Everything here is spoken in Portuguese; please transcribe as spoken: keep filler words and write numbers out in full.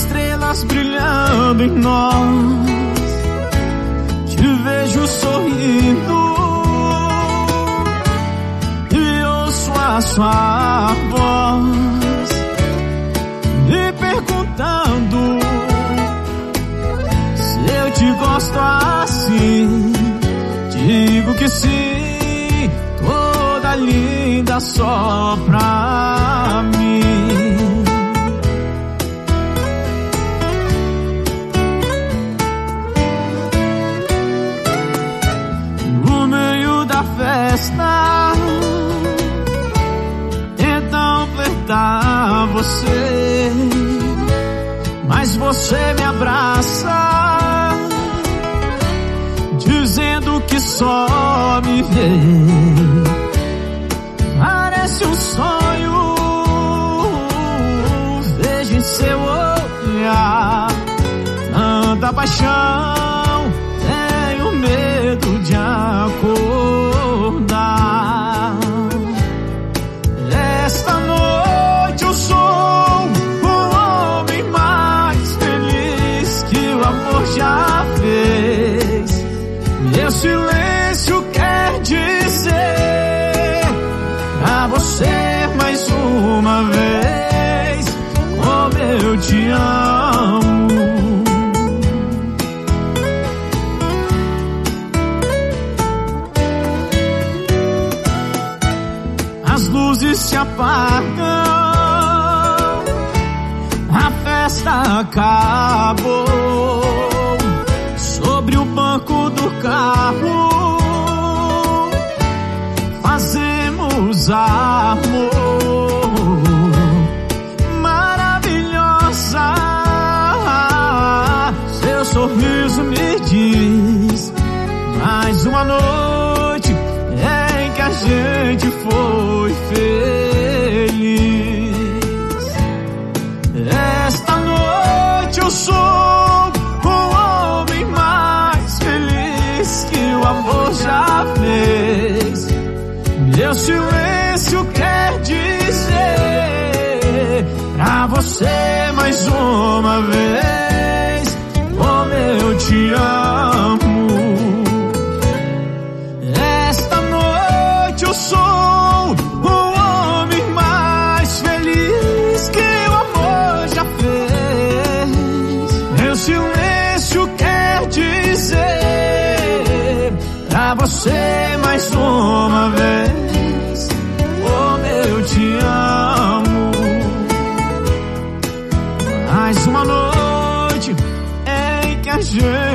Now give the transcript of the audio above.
estrelas brilhando em nós, te vejo sorrindo e ouço a sua voz me perguntando se eu te gosto assim. Digo que sim, toda linda só pra mim. No meio da festa, tentam flertar você, mas você me abraça, dizendo que só me vê. Parece um sonho, vejo em seu olhar tanta paixão, tenho medo de acordar. Esta noite eu sou o homem mais feliz que o amor já fez. Meu silêncio quer dizer pra você mais uma vez como eu te amo. As luzes se apagam, a festa acabou. Sobre o banco do carro fazemos amor. Maravilhosa, seu sorriso me diz mais uma noite em que a gente foi feliz. Esta noite eu sou o amor já fez. Meu silêncio quer dizer pra você mais uma vez como eu te amo. Esta noite eu sou o homem mais feliz que o amor já fez. Meu silêncio quer dizer pra você mais uma vez como eu te amo. Mais uma noite em que a gente